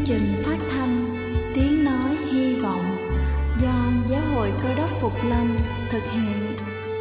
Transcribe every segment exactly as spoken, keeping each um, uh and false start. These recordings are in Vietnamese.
trình phát thanh Tiếng Nói Hy Vọng do Giáo hội Cơ đốc Phục Lâm thực hiện.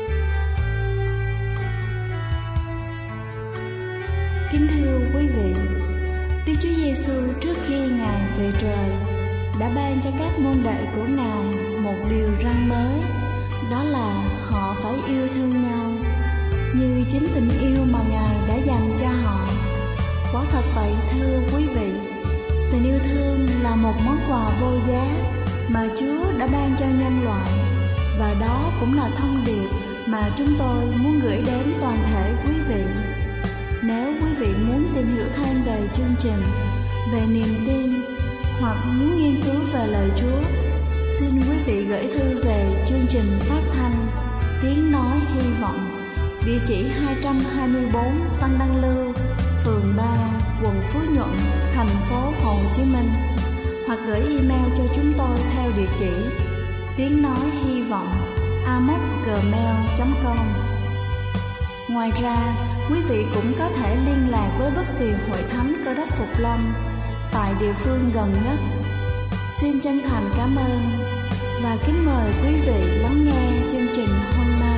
Kính thưa quý vị, Đức Chúa Giêsu trước khi Ngài về trời đã ban cho các môn đệ của Ngài một điều răn mới, đó là họ phải yêu thương nhau như chính tình yêu mà Ngài đã dành cho họ. Quả thật vậy thưa quý vị, tình yêu thương là một món quà vô giá mà Chúa đã ban cho nhân loại, và đó cũng là thông điệp mà chúng tôi muốn gửi đến toàn thể quý vị. Nếu quý vị muốn tìm hiểu thêm về chương trình, về niềm tin, hoặc muốn nghiên cứu về lời Chúa, xin quý vị gửi thư về chương trình phát thanh Tiếng Nói Hy Vọng, địa chỉ hai trăm hai mươi tư Văn Đăng Lưu, phường ba, quận Phú Nhuận, thành phố Hồ Chí Minh, hoặc gửi email cho chúng tôi theo địa chỉ tiếng nói hy vọng a m o c gmail chấm com. Ngoài ra, quý vị cũng có thể liên lạc với bất kỳ hội thánh Cơ đốc Phục Lâm tại địa phương gần nhất. Xin chân thành cảm ơn và kính mời quý vị lắng nghe chương trình hôm nay.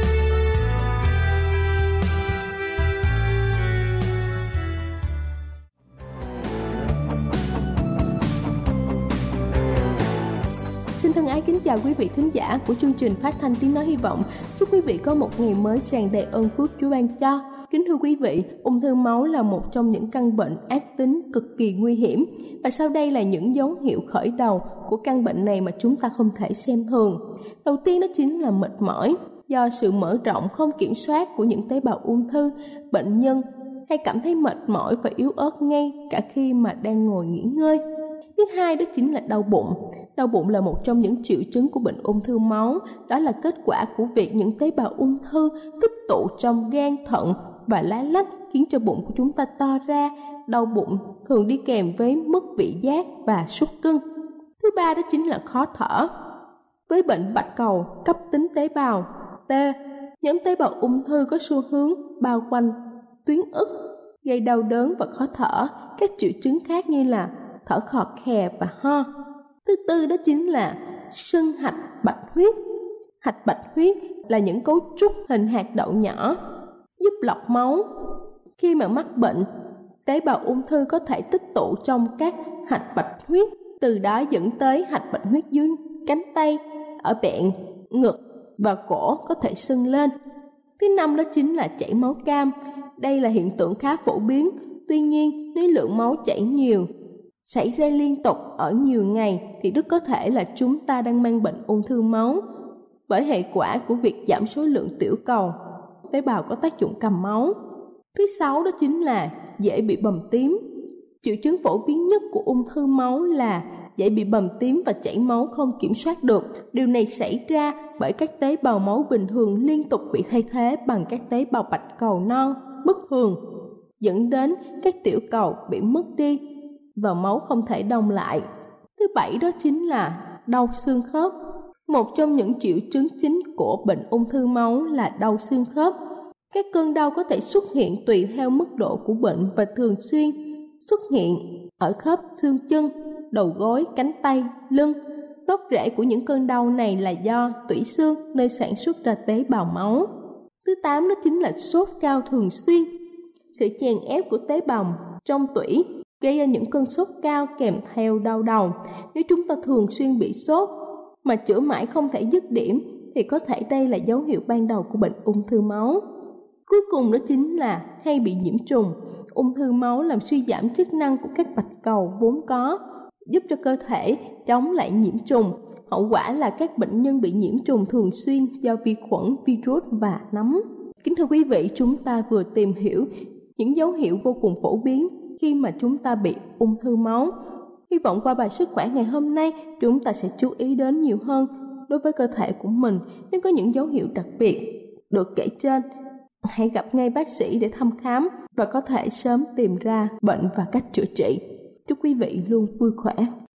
Xin thân ái kính chào quý vị thính giả của chương trình phát thanh Tiếng Nói Hy Vọng. Chúc quý vị có một ngày mới tràn đầy ơn phước Chúa ban cho. Kính thưa quý vị, ung thư máu là một trong những căn bệnh ác tính cực kỳ nguy hiểm. Và sau đây là những dấu hiệu khởi đầu của căn bệnh này mà chúng ta không thể xem thường. Đầu tiên đó chính là mệt mỏi. Do sự mở rộng không kiểm soát của những tế bào ung thư, bệnh nhân hay cảm thấy mệt mỏi và yếu ớt ngay cả khi mà đang ngồi nghỉ ngơi. Thứ hai đó chính là đau bụng. Đau bụng là một trong những triệu chứng của bệnh ung thư máu. Đó là kết quả của việc những tế bào ung thư tích tụ trong gan, thận và lá lách, khiến cho bụng của chúng ta to ra. Đau bụng thường đi kèm với mất vị giác và sút cân. Thứ ba đó chính là khó thở. Với bệnh bạch cầu cấp tính tế bào T, nhóm tế bào ung thư có xu hướng bao quanh tuyến ức, gây đau đớn và khó thở. Các triệu chứng khác như là thở khò khè và ho. Thứ tư đó chính là sưng hạch bạch huyết. Hạch bạch huyết là những cấu trúc hình hạt đậu nhỏ giúp lọc máu. Khi mà mắc bệnh, tế bào ung thư có thể tích tụ trong các hạch bạch huyết, từ đó dẫn tới hạch bạch huyết dưới cánh tay, ở bẹn, ngực và cổ có thể sưng lên. Thứ năm đó chính là chảy máu cam. Đây là hiện tượng khá phổ biến. Tuy nhiên, nếu lượng máu chảy nhiều xảy ra liên tục ở nhiều ngày thì rất có thể là chúng ta đang mang bệnh ung thư máu, bởi hệ quả của việc giảm số lượng tiểu cầu, tế bào có tác dụng cầm máu. Thứ sáu đó chính là dễ bị bầm tím. Triệu chứng phổ biến nhất của ung thư máu là dễ bị bầm tím và chảy máu không kiểm soát được. Điều này xảy ra bởi các tế bào máu bình thường liên tục bị thay thế bằng các tế bào bạch cầu non bất thường, dẫn đến các tiểu cầu bị mất đi và máu không thể đông lại. Thứ bảy đó chính là đau xương khớp. Một trong những triệu chứng chính của bệnh ung thư máu là đau xương khớp. Các cơn đau có thể xuất hiện tùy theo mức độ của bệnh và thường xuyên xuất hiện ở khớp xương chân, đầu gối, cánh tay, lưng. Gốc rễ của những cơn đau này là do tủy xương, nơi sản xuất ra tế bào máu. Thứ tám đó chính là sốt cao thường xuyên. Sự chèn ép của tế bào trong tủy gây ra những cơn sốt cao kèm theo đau đầu. Nếu chúng ta thường xuyên bị sốt mà chữa mãi không thể dứt điểm thì có thể đây là dấu hiệu ban đầu của bệnh ung thư máu. Cuối cùng đó chính là hay bị nhiễm trùng. Ung thư máu làm suy giảm chức năng của các bạch cầu vốn có, giúp cho cơ thể chống lại nhiễm trùng. Hậu quả là các bệnh nhân bị nhiễm trùng thường xuyên do vi khuẩn, virus và nấm. Kính thưa quý vị, chúng ta vừa tìm hiểu những dấu hiệu vô cùng phổ biến khi mà chúng ta bị ung thư máu. Hy vọng qua bài sức khỏe ngày hôm nay, chúng ta sẽ chú ý đến nhiều hơn đối với cơ thể của mình. Nếu có những dấu hiệu đặc biệt được kể trên, hãy gặp ngay bác sĩ để thăm khám và có thể sớm tìm ra bệnh và cách chữa trị. Chúc quý vị luôn vui khỏe.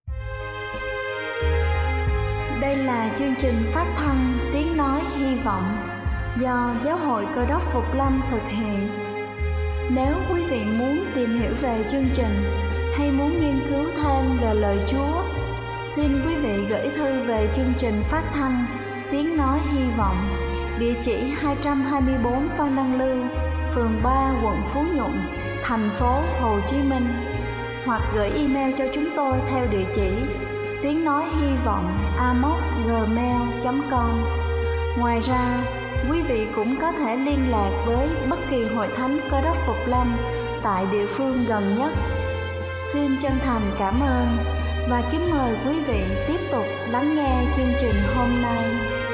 Đây là chương trình phát thanh Tiếng Nói Hy Vọng do Giáo hội Cơ đốc Phục Lâm thực hiện. Nếu quý vị muốn tìm hiểu về chương trình hay muốn nghiên cứu thêm về lời Chúa, xin quý vị gửi thư về chương trình phát thanh Tiếng Nói Hy Vọng, địa chỉ hai trăm hai mươi bốn Phan Đăng Lưu, phường ba, quận Phú Nhuận, thành phố Hồ Chí Minh, hoặc gửi email cho chúng tôi theo địa chỉ tiếng nói hy vọng a m o s gmail chấm com. Ngoài ra, quý vị cũng có thể liên lạc với bất kỳ hội thánh Cơ Đốc Phục Lâm tại địa phương gần nhất. Xin chân thành cảm ơn và kính mời quý vị tiếp tục lắng nghe chương trình hôm nay.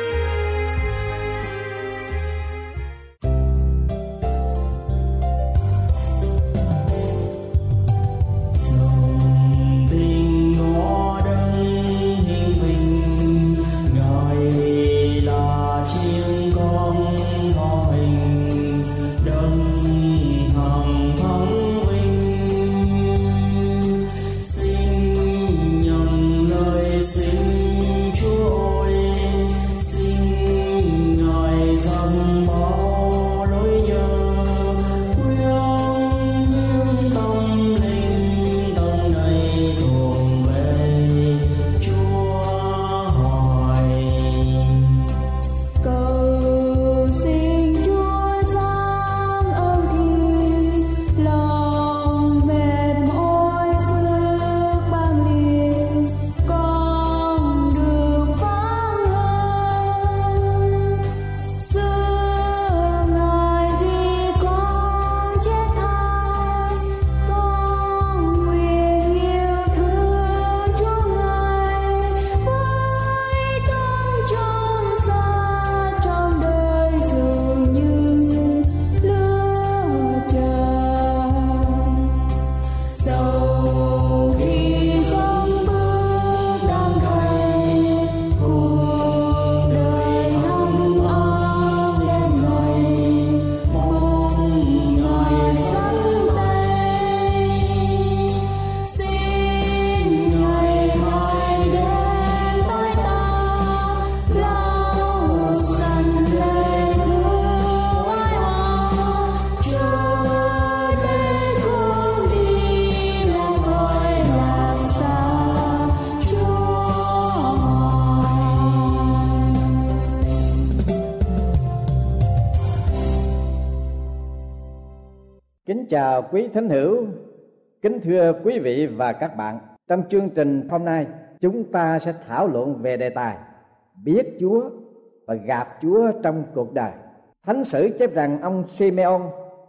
Kính chào quý thính hữu, kính thưa quý vị và các bạn. Trong chương trình hôm nay, chúng ta sẽ thảo luận về đề tài biết Chúa và gặp Chúa trong cuộc đời. Thánh sử chép rằng ông Simeon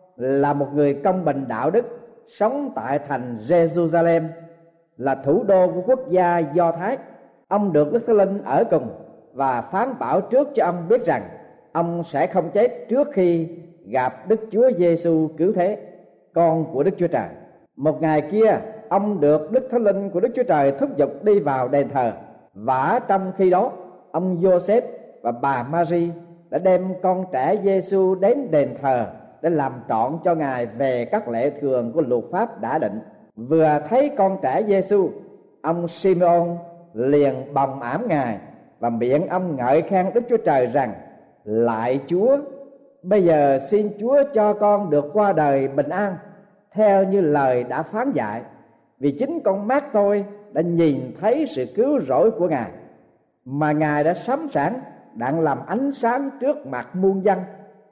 là một người công bình đạo đức, sống tại thành Jerusalem, là thủ đô của quốc gia Do Thái. Ông được Đức Thánh Linh ở cùng và phán bảo trước cho ông biết rằng ông sẽ không chết trước khi gặp Đức Chúa Giêsu cứu thế, con của Đức Chúa Trời. Một ngày kia, ông được Đức Thánh Linh của Đức Chúa Trời thúc giục đi vào đền thờ, và trong khi đó, ông Giô-xép và bà Ma-ri đã đem con trẻ Giêsu đến đền thờ để làm trọn cho Ngài về các lệ thường của luật pháp đã định. Vừa thấy con trẻ Giêsu, ông Simeon liền bồng ẵm Ngài, và miệng ông ngợi khen Đức Chúa Trời rằng: Lạy Chúa, bây giờ xin Chúa cho con được qua đời bình an theo như lời đã phán dạy, vì chính con mắt tôi đã nhìn thấy sự cứu rỗi của Ngài, mà Ngài đã sắm sẵn đặng làm ánh sáng trước mặt muôn dân,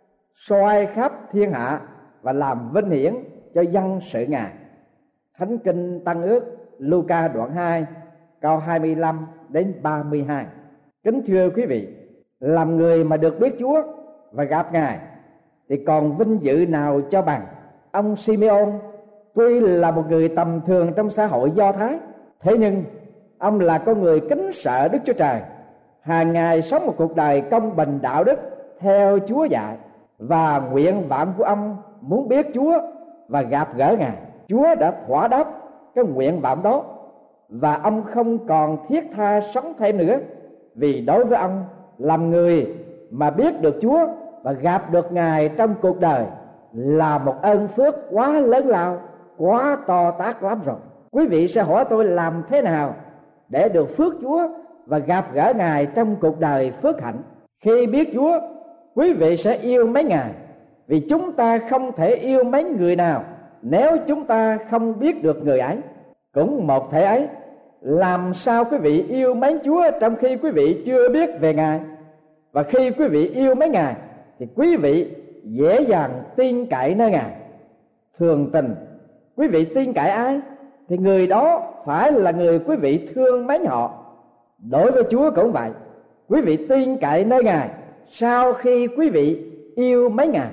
soi khắp thiên hạ và làm vinh hiển cho dân sự Ngài. Thánh kinh Tăng Ước Luca đoạn hai câu hai mươi lăm đến ba mươi hai. Kính thưa quý vị, làm người mà được biết Chúa và gặp Ngài thì còn vinh dự nào cho bằng. Ông Simeon tuy là một người tầm thường trong xã hội Do Thái, thế nhưng ông là con người kính sợ Đức Chúa Trời, hàng ngày sống một cuộc đời công bình đạo đức theo Chúa dạy, và nguyện vọng của ông muốn biết Chúa và gặp gỡ Ngài. Chúa đã thỏa đáp cái nguyện vọng đó, và ông không còn thiết tha sống thêm nữa, vì đối với ông, làm người mà biết được Chúa và gặp được Ngài trong cuộc đời là một ơn phước quá lớn lao, quá to tát lắm rồi. Quý vị sẽ hỏi tôi làm thế nào để được phước Chúa và gặp gỡ Ngài trong cuộc đời phước hạnh. Khi biết Chúa, quý vị sẽ yêu mến Ngài, vì chúng ta không thể yêu mến người nào nếu chúng ta không biết được người ấy. Cũng một thể ấy, làm sao quý vị yêu mến Chúa trong khi quý vị chưa biết về Ngài? Và khi quý vị yêu mến Ngài thì quý vị dễ dàng tin cậy nơi Ngài. Thường tình, quý vị tin cậy ai thì người đó phải là người quý vị thương mến họ. Đối với Chúa cũng vậy, quý vị tin cậy nơi Ngài sau khi quý vị yêu mến Ngài.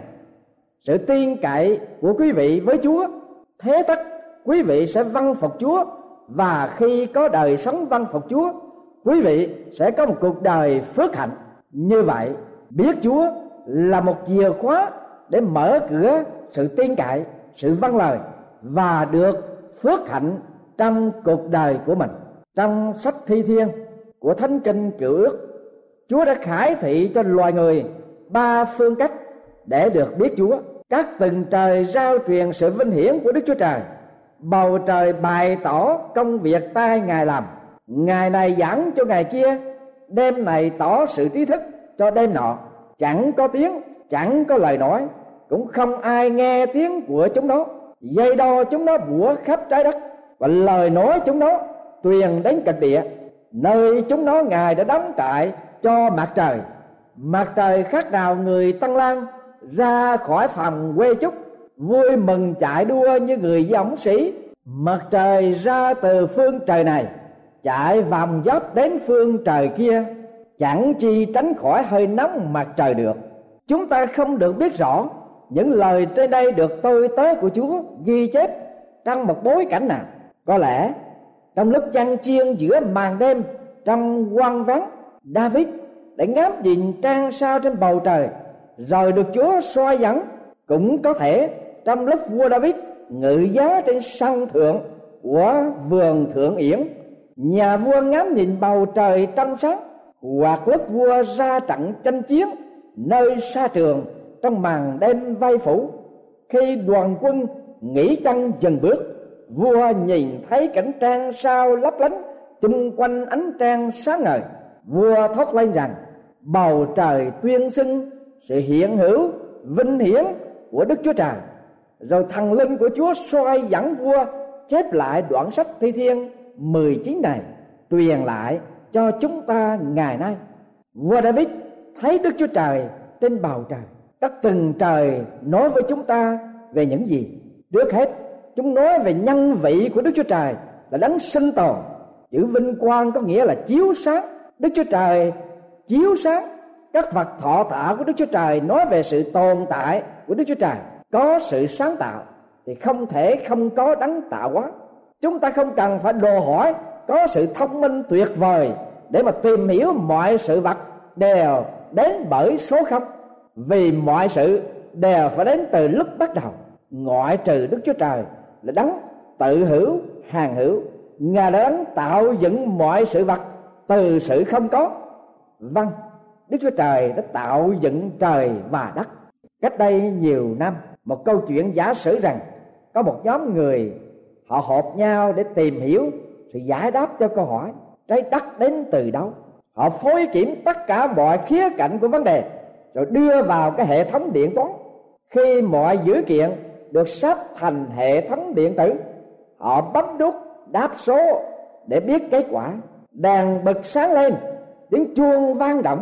Sự tin cậy của quý vị với Chúa thế tất quý vị sẽ vâng phục Chúa, và khi có đời sống vâng phục Chúa, quý vị sẽ có một cuộc đời phước hạnh. Như vậy, biết Chúa là một chìa khóa để mở cửa sự tin cậy, sự vâng lời và được phước hạnh trong cuộc đời của mình. Trong sách Thi Thiên của Thánh Kinh Cựu Ước, Chúa đã khải thị cho loài người ba phương cách để được biết Chúa. Các tầng trời rao truyền sự vinh hiển của Đức Chúa Trời, bầu trời bày tỏ công việc tay Ngài làm. Ngày này giảng cho ngày kia, đêm này tỏ sự trí thức cho đêm nọ. Chẳng có tiếng, chẳng có lời nói, cũng không ai nghe tiếng của chúng nó. Dây đo chúng nó bủa khắp trái đất, và lời nói chúng nó truyền đến cực địa. Nơi chúng nó Ngài đã đóng trại cho mặt trời. Mặt trời khác nào người Tân Lang ra khỏi phòng quê chúc, vui mừng chạy đua như người dũng sĩ. Mặt trời ra từ phương trời này, chạy vòng dốc đến phương trời kia, chẳng chi tránh khỏi hơi nóng mặt trời được. Chúng ta không được biết rõ những lời trên đây được tôi tớ của Chúa ghi chép trong một bối cảnh nào. Có lẽ trong lúc chăn chiên giữa màn đêm trong hoang vắng, David đã ngắm nhìn trăng sao trên bầu trời rồi được Chúa soi dẫn. Cũng có thể trong lúc vua David ngự giá trên sân thượng của vườn Thượng Yển, nhà vua ngắm nhìn bầu trời trong sáng, hoặc lúc vua ra trận chinh chiến nơi xa trường trong màn đêm vây phủ. Khi đoàn quân nghỉ chân dừng bước, vua nhìn thấy cảnh trăng sao lấp lánh chung quanh ánh trăng sáng ngời. Vua thốt lên rằng bầu trời tuyên xưng sự hiện hữu vinh hiển của Đức Chúa Trời. Rồi thần linh của Chúa soi dẫn vua chép lại đoạn sách Thi Thiên mười chín này, truyền lại cho chúng ta ngày nay. Vua David thấy Đức Chúa Trời trên bầu trời. Các tầng trời nói với chúng ta về những gì? Trước hết, chúng nói về nhân vị của Đức Chúa Trời là đấng sinh tồn. Chữ vinh quang có nghĩa là chiếu sáng. Đức Chúa Trời chiếu sáng. Các vật thọ tạo của Đức Chúa Trời nói về sự tồn tại của Đức Chúa Trời. Có sự sáng tạo thì không thể không có đấng tạo hóa. Chúng ta không cần phải đòi hỏi có sự thông minh tuyệt vời để mà tìm hiểu mọi sự vật đều đến bởi số không, vì mọi sự đều phải đến từ lúc bắt đầu. Ngoại trừ Đức Chúa Trời là đấng tự hữu hàng hữu, Ngài đã đấng tạo dựng mọi sự vật từ sự không có. Vâng, Đức Chúa Trời đã tạo dựng trời và đất. Cách đây nhiều năm, một câu chuyện giả sử rằng có một nhóm người họ họp nhau để tìm hiểu sự giải đáp cho câu hỏi trái đất đến từ đâu. Họ phối kiểm tất cả mọi khía cạnh của vấn đề rồi đưa vào cái hệ thống điện toán. Khi mọi dữ kiện được sắp thành hệ thống điện tử, họ bấm nút đáp số để biết kết quả. Đèn bật sáng lên, tiếng chuông vang động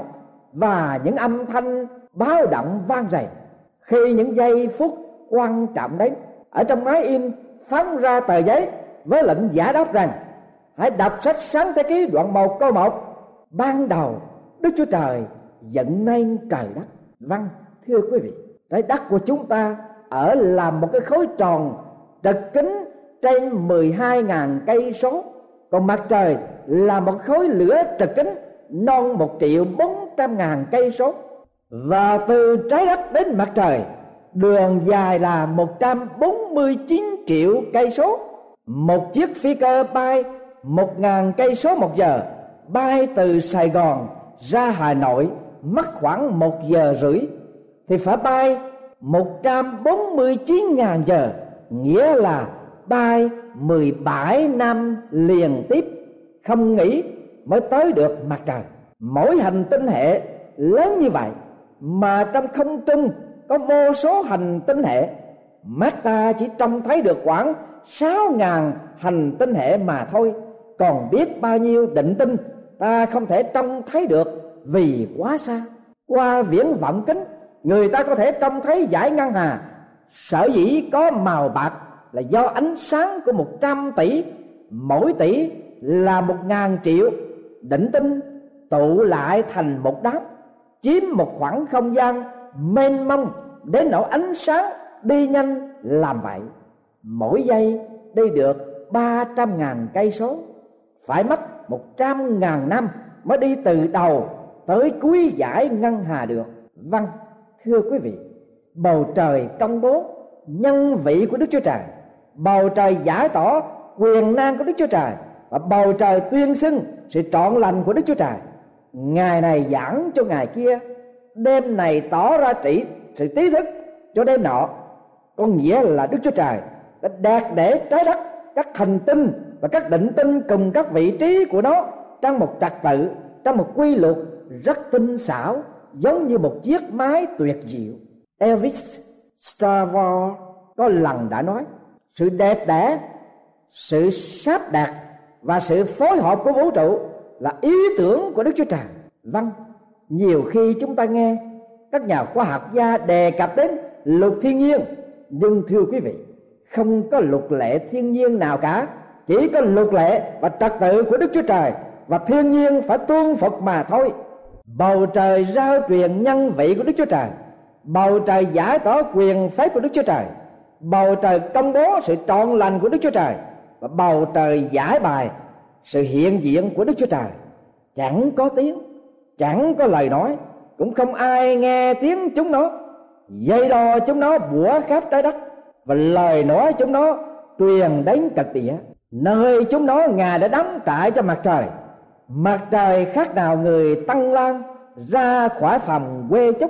và những âm thanh báo động vang dày. Khi những giây phút quan trọng đến, ở trong máy in phóng ra tờ giấy với lệnh giải đáp rằng hãy đọc sách Sáng Thế Ký đoạn một câu một. Ban đầu Đức Chúa Trời dựng nên trời đất. Vâng, thưa quý vị, trái đất của chúng ta ở là một cái khối tròn直kính trên mười hai nghìn cây số, còn mặt trời là một khối lửa trực kính non một triệu bốn trăm ngàn cây số. Và từ trái đất đến mặt trời, đường dài là một trăm bốn mươi chín triệu cây số. Một chiếc phi cơ bay một ngàn cây số một giờ, bay từ Sài Gòn ra Hà Nội mất khoảng một giờ rưỡi, thì phải bay một trăm bốn mươi chín ngàn giờ, nghĩa là bay mười bảy năm liên tiếp không nghỉ mới tới được mặt trời. Mỗi hành tinh hệ lớn như vậy mà trong không trung có vô số hành tinh hệ, mắt ta chỉ trông thấy được khoảng sáu ngàn hành tinh hệ mà thôi, còn biết bao nhiêu định tinh ta không thể trông thấy được vì quá xa. Qua viễn vọng kính, người ta có thể trông thấy dải ngân hà. Sở dĩ có màu bạc là do ánh sáng của một trăm tỷ, mỗi tỷ là một ngàn triệu định tinh tụ lại thành một đám, chiếm một khoảng không gian mênh mông đến nỗi ánh sáng đi nhanh làm vậy. Mỗi giây đi được ba trăm ngàn cây số, phải mất một trăm ngàn năm mới đi từ đầu tới cuối dải ngân hà được. Vâng, thưa quý vị, bầu trời công bố nhân vị của Đức Chúa Trời, bầu trời giải tỏ quyền năng của Đức Chúa Trời, và bầu trời tuyên xưng sự trọn lành của Đức Chúa Trời. Ngày này giảng cho ngày kia, đêm này tỏ ra trị sự trí thức cho đêm nọ. Có nghĩa là Đức Chúa Trời đã đạt để trái đất, các hành tinh và các định tinh cùng các vị trí của nó trong một trật tự, trong một quy luật rất tinh xảo, giống như một chiếc máy tuyệt diệu. Elvis Stavro có lần đã nói, sự đẹp đẽ, sự sắp đặt và sự phối hợp của vũ trụ là ý tưởng của Đức Chúa Trời. Vâng, nhiều khi chúng ta nghe các nhà khoa học gia đề cập đến luật thiên nhiên, nhưng thưa quý vị, không có luật lệ thiên nhiên nào cả, chỉ có luật lệ và trật tự của Đức Chúa Trời, và thiên nhiên phải tuân phục mà thôi. Bầu trời rao truyền nhân vị của Đức Chúa Trời, bầu trời giải tỏ quyền phép của Đức Chúa Trời, bầu trời công bố sự trọn lành của Đức Chúa Trời, và bầu trời giải bài sự hiện diện của Đức Chúa Trời. Chẳng có tiếng, chẳng có lời nói, cũng không ai nghe tiếng chúng nó. Dây đò chúng nó bủa khắp trái đất, và lời nói chúng nó truyền đến cực địa. Nơi chúng nó Ngài đã đóng trại cho mặt trời. Mặt trời khác nào người tăng lan ra khỏi phòng quê chúc,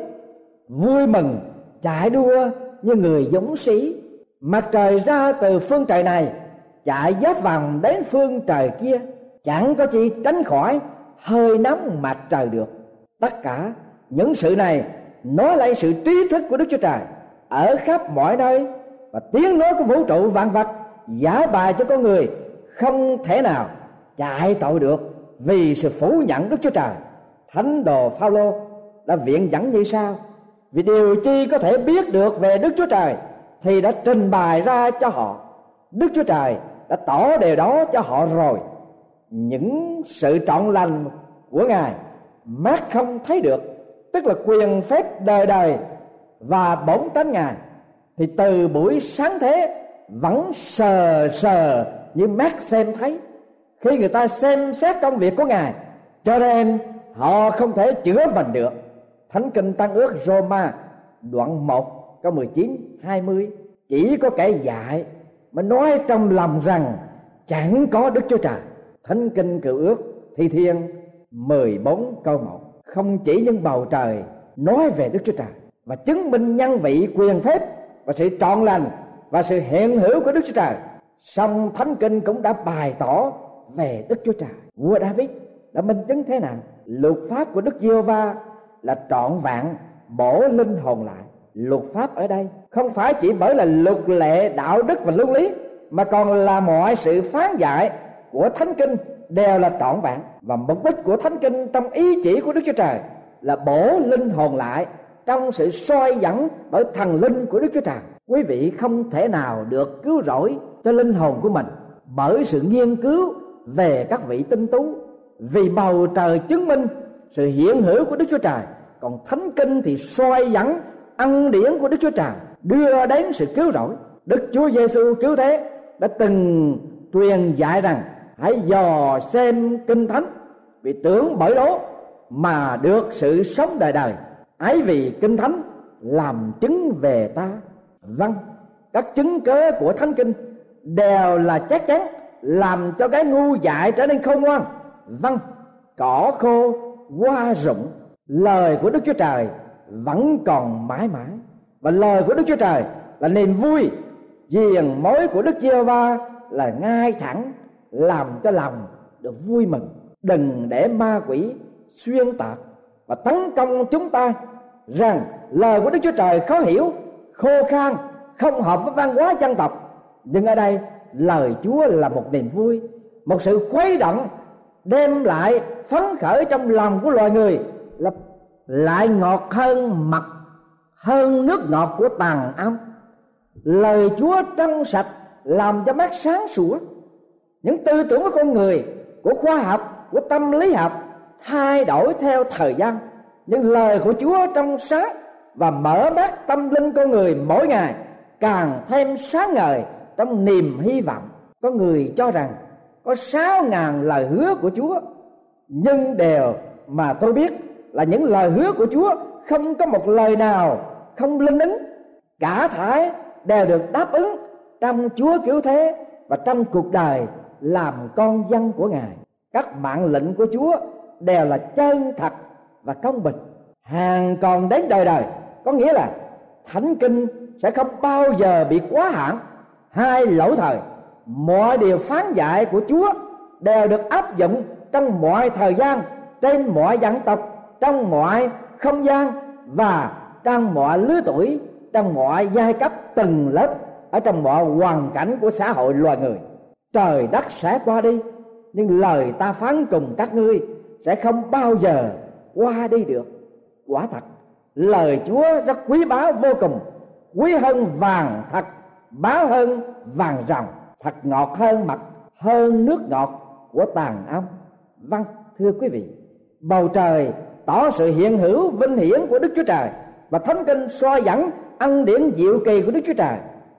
vui mừng chạy đua như người dũng sĩ. Mặt trời ra từ phương trời này, chạy giáp vòng đến phương trời kia, chẳng có chi tránh khỏi hơi nóng mặt trời được. Tất cả những sự này nói lên sự trí thức của Đức Chúa Trời ở khắp mọi nơi, và tiếng nói của vũ trụ vạn vật giải bài cho con người không thể nào chạy tội được vì sự phủ nhận Đức Chúa Trời. Thánh đồ Phaolô đã viện dẫn như sau: vì điều chi có thể biết được về Đức Chúa Trời thì đã trình bày ra cho họ, Đức Chúa Trời đã tỏ điều đó cho họ rồi. Những sự trọn lành của Ngài mắt không thấy được, tức là quyền phép đời đời và bổn tánh Ngài, thì từ buổi sáng thế vẫn sờ sờ như mắt xem thấy khi người ta xem xét công việc của Ngài, cho nên họ không thể chữa mình được. Thánh kinh Tăng Ước Roma đoạn một câu mười chín hai mươi: chỉ có kẻ dại mới nói trong lòng rằng chẳng có Đức Chúa Trời. Thánh kinh Cựu Ước Thi Thiên mười bốn câu một: không chỉ những bầu trời nói về Đức Chúa Trời và chứng minh nhân vị, quyền phép và sự trọn lành và sự hiện hữu của Đức Chúa Trời, song Thánh kinh cũng đã bày tỏ về Đức Chúa Trời. Vua David đã minh chứng thế nào? Luật pháp của Đức Giê-hô-va là trọn vẹn, bổ linh hồn lại. Luật pháp ở đây không phải chỉ bởi là luật lệ, đạo đức và luân lý, mà còn là mọi sự phán dạy của Thánh kinh đều là trọn vẹn. Và mục đích của Thánh kinh trong ý chỉ của Đức Chúa Trời là bổ linh hồn lại trong sự soi dẫn bởi thần linh của Đức Chúa Trời. Quý vị không thể nào được cứu rỗi cho linh hồn của mình bởi sự nghiên cứu về các vị tinh tú, vì bầu trời chứng minh sự hiện hữu của Đức Chúa Trời, còn Thánh kinh thì soi dẫn ân điển của Đức Chúa Trời đưa đến sự cứu rỗi. Đức Chúa Giêsu cứu thế đã từng truyền dạy rằng hãy dò xem kinh thánh, vì tưởng bởi đó mà được sự sống đời đời. Ấy vì kinh thánh làm chứng về ta. Vâng, các chứng cớ của Thánh kinh đều là chắc chắn làm cho cái ngu dại trở nên khôn ngoan. Vâng, cỏ khô hoa rụng, lời của Đức Chúa Trời vẫn còn mãi mãi, và lời của Đức Chúa Trời là niềm vui. Diền mối của Đức Giê-hô-va là ngay thẳng, làm cho lòng được vui mừng. Đừng để ma quỷ xuyên tạc và tấn công chúng ta rằng lời của Đức Chúa Trời khó hiểu, khô khan không hợp với văn hóa dân tộc. Nhưng ở đây lời Chúa là một niềm vui, một sự khuấy động, đem lại phấn khởi trong lòng của loài người, là lại ngọt hơn mật, hơn nước ngọt của tàn ong. Lời Chúa trong sạch, làm cho mắt sáng sủa. Những tư tưởng của con người, của khoa học, của tâm lý học thay đổi theo thời gian, nhưng lời của Chúa trong sáng và mở mắt tâm linh con người mỗi ngày càng thêm sáng ngời trong niềm hy vọng. Có người cho rằng có sáu ngàn lời hứa của Chúa, nhưng điều mà tôi biết là những lời hứa của Chúa không có một lời nào không linh ứng. Cả thảy đều được đáp ứng trong Chúa cứu thế và trong cuộc đời làm con dân của Ngài. Các mạng lệnh của Chúa đều là chân thật và công bình, hàng còn đến đời đời. Có nghĩa là Thánh Kinh sẽ không bao giờ bị quá hạn hay lỗi thời. Mọi điều phán dạy của Chúa đều được áp dụng trong mọi thời gian, trên mọi dân tộc, trong mọi không gian và trong mọi lứa tuổi, trong mọi giai cấp từng lớp, ở trong mọi hoàn cảnh của xã hội loài người. Trời đất sẽ qua đi, nhưng lời ta phán cùng các ngươi sẽ không bao giờ qua đi được. Quả thật lời Chúa rất quý báu vô cùng, quý hơn vàng thật, báu hơn vàng ròng, thật ngọt hơn mật, hơn nước ngọt của tàn ong. Vâng, thưa quý vị, bầu trời tỏ sự hiện hữu vinh hiển của Đức Chúa Trời, và Thánh Kinh soi dẫn ân điển diệu kỳ của Đức Chúa Trời.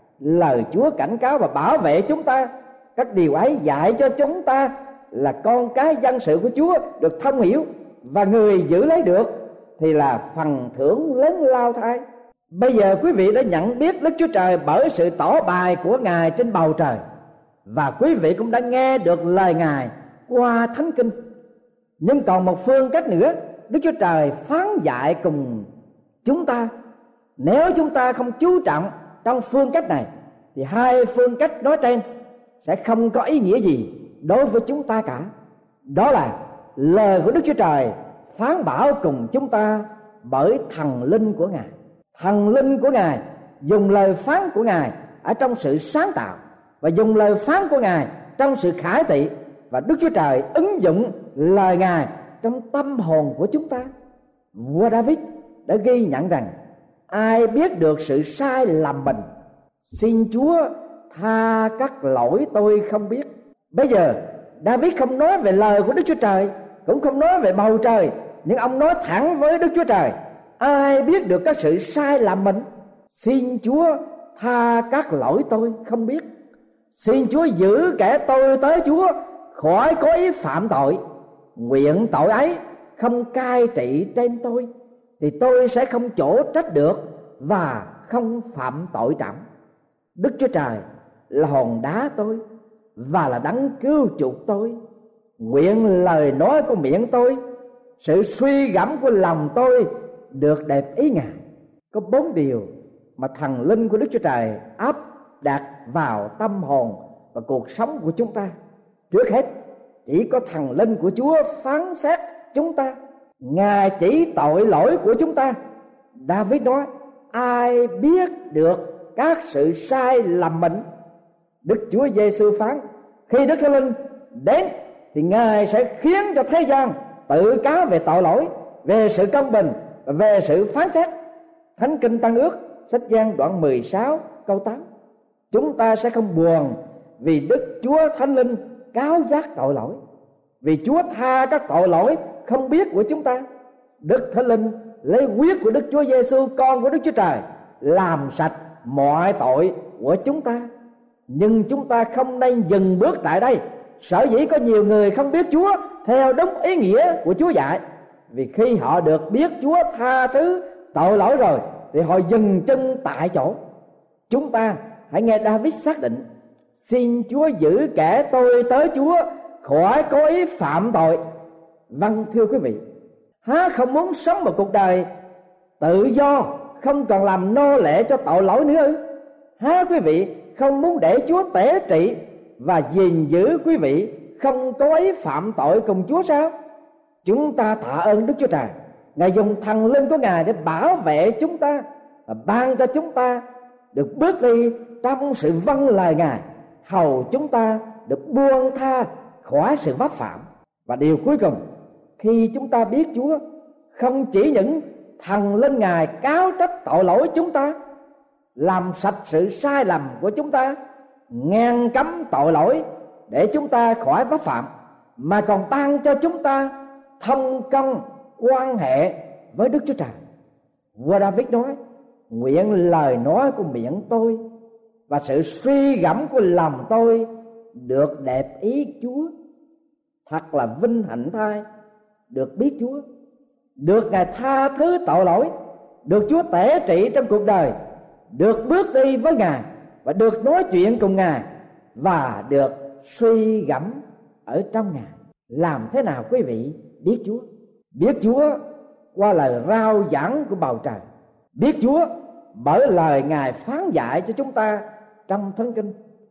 Lời Chúa cảnh cáo và bảo vệ chúng ta. Các điều ấy dạy cho chúng ta là con cái dân sự của Chúa được thông hiểu, và người giữ lấy được thì là phần thưởng lớn lao thay. Bây giờ quý vị đã nhận biết Đức Chúa Trời bởi sự tỏ bài của Ngài trên bầu trời, và quý vị cũng đã nghe được lời Ngài qua Thánh Kinh. Nhưng còn một phương cách nữa Đức Chúa Trời phán dạy cùng chúng ta. Nếu chúng ta không chú trọng trong phương cách này thì hai phương cách nói trên sẽ không có ý nghĩa gì đối với chúng ta cả. Đó là lời của Đức Chúa Trời phán bảo cùng chúng ta bởi thần linh của Ngài. Thần linh của Ngài dùng lời phán của Ngài ở trong sự sáng tạo, và dùng lời phán của Ngài trong sự khải thị, và Đức Chúa Trời ứng dụng lời Ngài trong tâm hồn của chúng ta. Vua David đã ghi nhận rằng: ai biết được sự sai lầm mình, xin Chúa tha các lỗi tôi không biết. Bây giờ David không nói về lời của Đức Chúa Trời, cũng không nói về bầu trời, nhưng ông nói thẳng với Đức Chúa Trời: ai biết được các sự sai lầm mình, xin Chúa tha các lỗi tôi không biết. Xin Chúa giữ kẻ tôi tới Chúa khỏi có ý phạm tội. Nguyện tội ấy không cai trị trên tôi, thì tôi sẽ không chỗ trách được và không phạm tội trọng. Đức Chúa Trời là hòn đá tôi và là đấng cứu chuộc tôi. Nguyện lời nói của miệng tôi, sự suy gẫm của lòng tôi được đẹp ý Ngài. Có bốn điều mà thần linh của Đức Chúa Trời áp đặt vào tâm hồn và cuộc sống của chúng ta. Trước hết, chỉ có thần linh của Chúa phán xét chúng ta. Ngài chỉ tội lỗi của chúng ta. David nói: ai biết được các sự sai lầm mình. Đức Chúa Giêsu phán: khi Đức Thánh Linh đến thì Ngài sẽ khiến cho thế gian tự cáo về tội lỗi, về sự công bình và về sự phán xét. Thánh Kinh Tân Ước sách Giăng đoạn mười sáu câu tám. Chúng ta sẽ không buồn vì Đức Chúa Thánh Linh cáo giác tội lỗi, vì Chúa tha các tội lỗi không biết của chúng ta. Đức Thánh Linh lấy huyết của Đức Chúa Giêsu, con của Đức Chúa Trời, làm sạch mọi tội của chúng ta. Nhưng chúng ta không nên dừng bước tại đây. Sở dĩ có nhiều người không biết Chúa theo đúng ý nghĩa của Chúa dạy, vì khi họ được biết Chúa tha thứ tội lỗi rồi thì họ dừng chân tại chỗ. Chúng ta hãy nghe David xác định: xin Chúa giữ kẻ tôi tới Chúa khỏi có ý phạm tội. Vâng, thưa quý vị, há không muốn sống một cuộc đời tự do, không còn làm nô lệ cho tội lỗi nữa ư? Há quý vị không muốn để Chúa tể trị và gìn giữ quý vị không có ý phạm tội cùng Chúa sao? Chúng ta tạ ơn Đức Chúa Trời, Ngài dùng thần linh của Ngài để bảo vệ chúng ta và ban cho chúng ta được bước đi trong sự vâng lời Ngài, hầu chúng ta được buông tha khỏi sự vấp phạm. Và điều cuối cùng, khi chúng ta biết Chúa không chỉ những thần linh Ngài cáo trách tội lỗi chúng ta, làm sạch sự sai lầm của chúng ta, ngăn cấm tội lỗi để chúng ta khỏi vấp phạm, mà còn ban cho chúng ta thông công quan hệ với Đức Chúa Trời. Vua David nói: nguyện lời nói của miệng tôi và sự suy gẫm của lòng tôi được đẹp ý Chúa. Thật là vinh hạnh thay được biết Chúa, được Ngài tha thứ tội lỗi, được Chúa tể trị trong cuộc đời, được bước đi với Ngài và được nói chuyện cùng Ngài, và được suy gẫm ở trong Ngài. Làm thế nào quý vị biết Chúa? Biết Chúa qua lời rao giảng của bầu trời, biết Chúa bởi lời Ngài phán dạy cho chúng ta trong Thánh Kinh,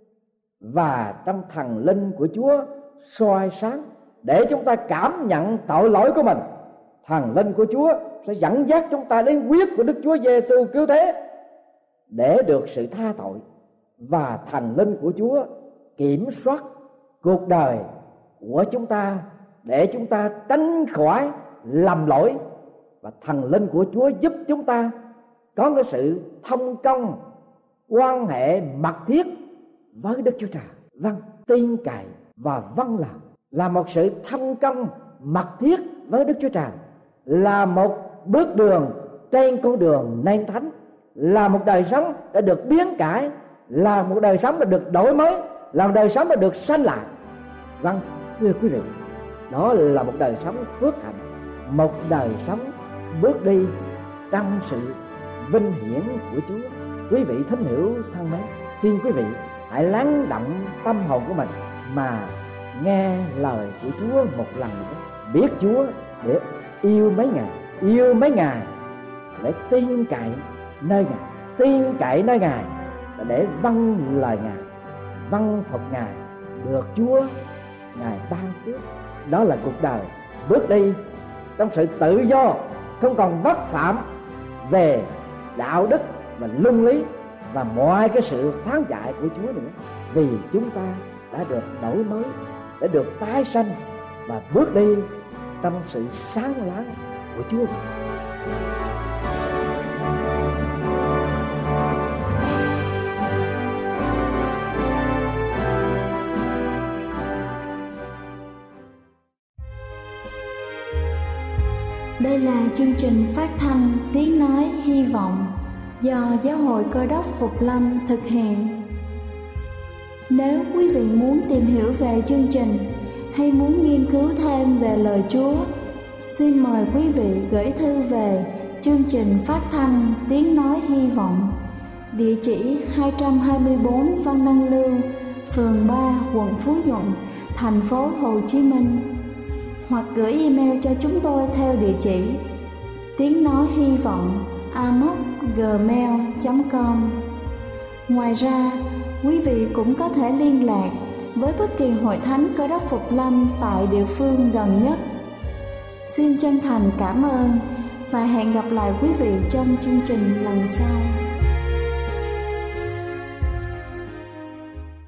và trong thần linh của Chúa soi sáng để chúng ta cảm nhận tội lỗi của mình. Thần linh của Chúa sẽ dẫn dắt chúng ta đến huyết của Đức Chúa Giêsu cứu thế để được sự tha tội, và thần linh của Chúa kiểm soát cuộc đời của chúng ta để chúng ta tránh khỏi lầm lỗi, và thần linh của Chúa giúp chúng ta có cái sự thông công quan hệ mật thiết với Đức Chúa Trời. Vâng, tin cậy và vâng làm là một sự thông công mật thiết với Đức Chúa Trời, là một bước đường trên con đường nên thánh, là một đời sống đã được biến cải, là một đời sống đã được đổi mới, là một đời sống đã được sanh lại. Vâng, thưa quý vị, đó là một đời sống phước hạnh, một đời sống bước đi trong sự vinh hiển của Chúa. Quý vị thính hữu thân mến, xin quý vị hãy lắng động tâm hồn của mình mà nghe lời của Chúa một lần nữa. Biết Chúa để yêu mấy Ngài, yêu mấy Ngài để tin cậy nơi Ngài, tin cậy nơi Ngài là để vâng lời Ngài, vâng phục Ngài, được Chúa Ngài ban phước. Đó là cuộc đời bước đi trong sự tự do, không còn vấp phạm về đạo đức và luân lý và mọi cái sự phán dạy của Chúa nữa, vì chúng ta đã được đổi mới, đã được tái sanh và bước đi trong sự sáng láng của Chúa. Đây là chương trình phát thanh Tiếng Nói Hy Vọng do Giáo hội Cơ đốc Phục Lâm thực hiện. Nếu quý vị muốn tìm hiểu về chương trình hay muốn nghiên cứu thêm về lời Chúa, xin mời quý vị gửi thư về chương trình phát thanh Tiếng Nói Hy Vọng, địa chỉ hai trăm hai mươi bốn Văn Đăng Lưu, phường ba, quận Phú Nhuận, thành phố Hồ Chí Minh, hoặc gửi email cho chúng tôi theo địa chỉ tiếng nói hy vọng a m o c gmail chấm com. Ngoài ra, quý vị cũng có thể liên lạc với bất kỳ hội thánh Cơ đốc Phục Lâm tại địa phương gần nhất. Xin chân thành cảm ơn và hẹn gặp lại quý vị trong chương trình lần sau.